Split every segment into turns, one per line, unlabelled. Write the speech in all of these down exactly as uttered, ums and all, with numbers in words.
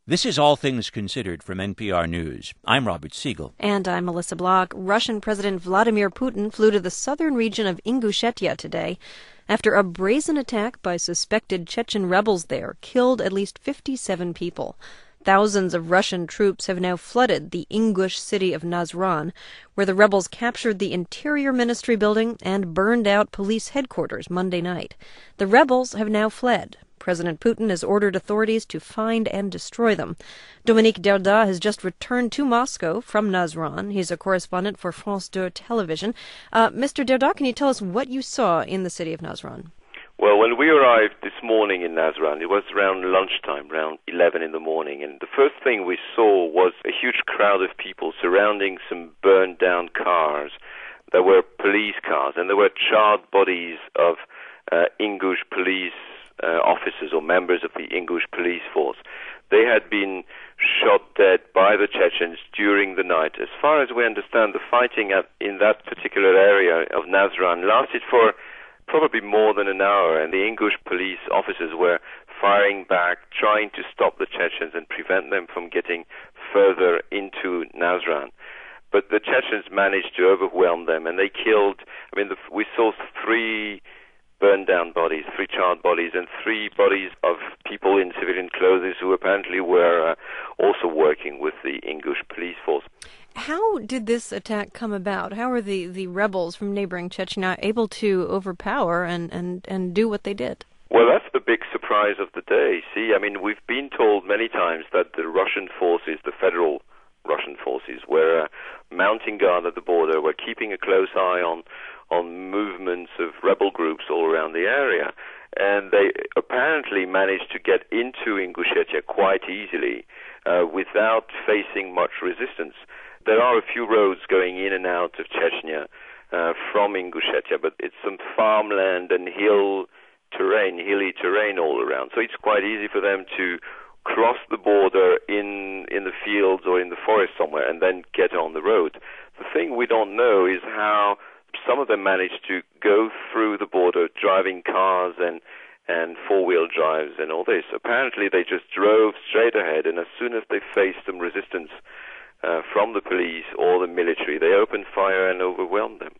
This is All Things Considered from N P R News. I'm Robert Siegel.
And I'm Melissa Block. Russian President Vladimir Putin flew to the southern region of Ingushetia today after a brazen attack by suspected Chechen rebels there killed at least fifty-seven people. Thousands of Russian troops have now flooded the Ingush city of Nazran, where the rebels captured the Interior Ministry building and burned out police headquarters Monday night. The rebels have now fled. President Putin has ordered authorities to find and destroy them. Dominique Derda has just returned to Moscow from Nazran. He's a correspondent for France two television. Uh, Mister Derda, can you tell us what you saw in the city of Nazran?
Well, when we arrived this morning in Nazran, it was around lunchtime, around eleven in the morning, and the first thing we saw was a huge crowd of people surrounding some burned-down cars. There were police cars, and there were charred bodies of uh, Ingush police Uh, officers or members of the Ingush police force. They had been shot dead by the Chechens during the night. As far as we understand, the fighting at, in that particular area of Nazran lasted for probably more than an hour, and the Ingush police officers were firing back, trying to stop the Chechens and prevent them from getting further into Nazran. But the Chechens managed to overwhelm them, and they killed, I mean, the, we saw three burned down bodies, three charred bodies, and three bodies of people in civilian clothes who apparently were uh, also working with the Ingush police force.
How did this attack come about? How are the, the rebels from neighboring Chechnya able to overpower and, and, and do what they did?
Well, that's the big surprise of the day. See, I mean, we've been told many times that the Russian forces, the federal Russian forces, were uh, mounting guard at the border, were keeping a close eye on on movements of rebel groups all around the area. And they apparently managed to get into Ingushetia quite easily uh, without facing much resistance. There are a few roads going in and out of Chechnya uh, from Ingushetia, but it's some farmland and hill terrain, hilly terrain all around. So it's quite easy for them to cross the border in in the fields or in the forest somewhere and then get on the road. The thing we don't know is how some of them managed to go through the border driving cars and, and four-wheel drives and all this. Apparently they just drove straight ahead, and as soon as they faced some resistance uh, from the police or the military, they opened fire and overwhelmed them.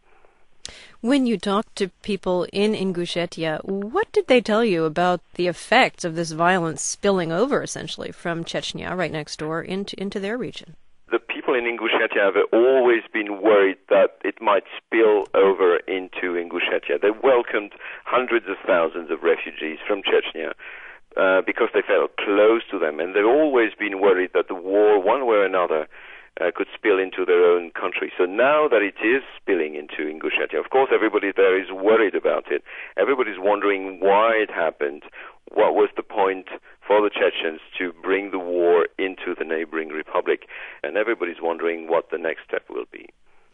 When you talked to people in Ingushetia, what did they tell you about the effects of this violence spilling over, essentially, from Chechnya, right next door, into, into their region?
The people in Ingushetia have always been worried that it might spill over into Ingushetia. They welcomed hundreds of thousands of refugees from Chechnya uh, because they felt close to them, and they've always been worried that the war, one way or another, uh, could spill into their own country. So now that it is spilling into Ingushetia, of course everybody there is worried about it. Everybody's wondering why it happened. What was the point for the Chechens to bring the war into the neighboring republic? And everybody's wondering what the next step will be.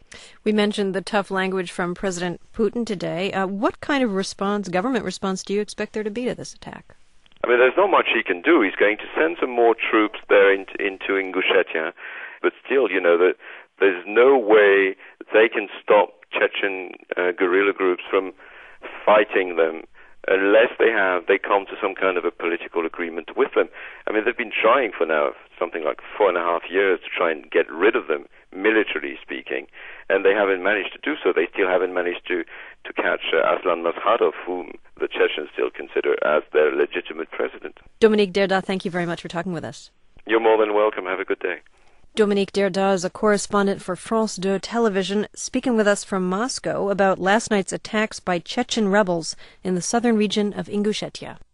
We mentioned the tough language from President Putin today. Uh, what kind of response, government response, do you expect there to be to this attack?
I mean, there's not much he can do. He's going to send some more troops there into, into Ingushetia. But still, you know, that there's no way they can stop Chechen uh, guerrilla groups from fighting them unless they have, they come to some kind of a political agreement with them. I mean, they've been trying for now something like four and a half years to try and get rid of them, militarily speaking, and they haven't managed to do so. They still haven't managed to, to catch uh, Aslan Maskhadov, whom the Chechens still consider as their legitimate president.
Dominique Derda, thank you very much for talking with us.
You're more than welcome. Have a good day.
Dominique Derda is a correspondent for France two television, speaking with us from Moscow about last night's attacks by Chechen rebels in the southern region of Ingushetia.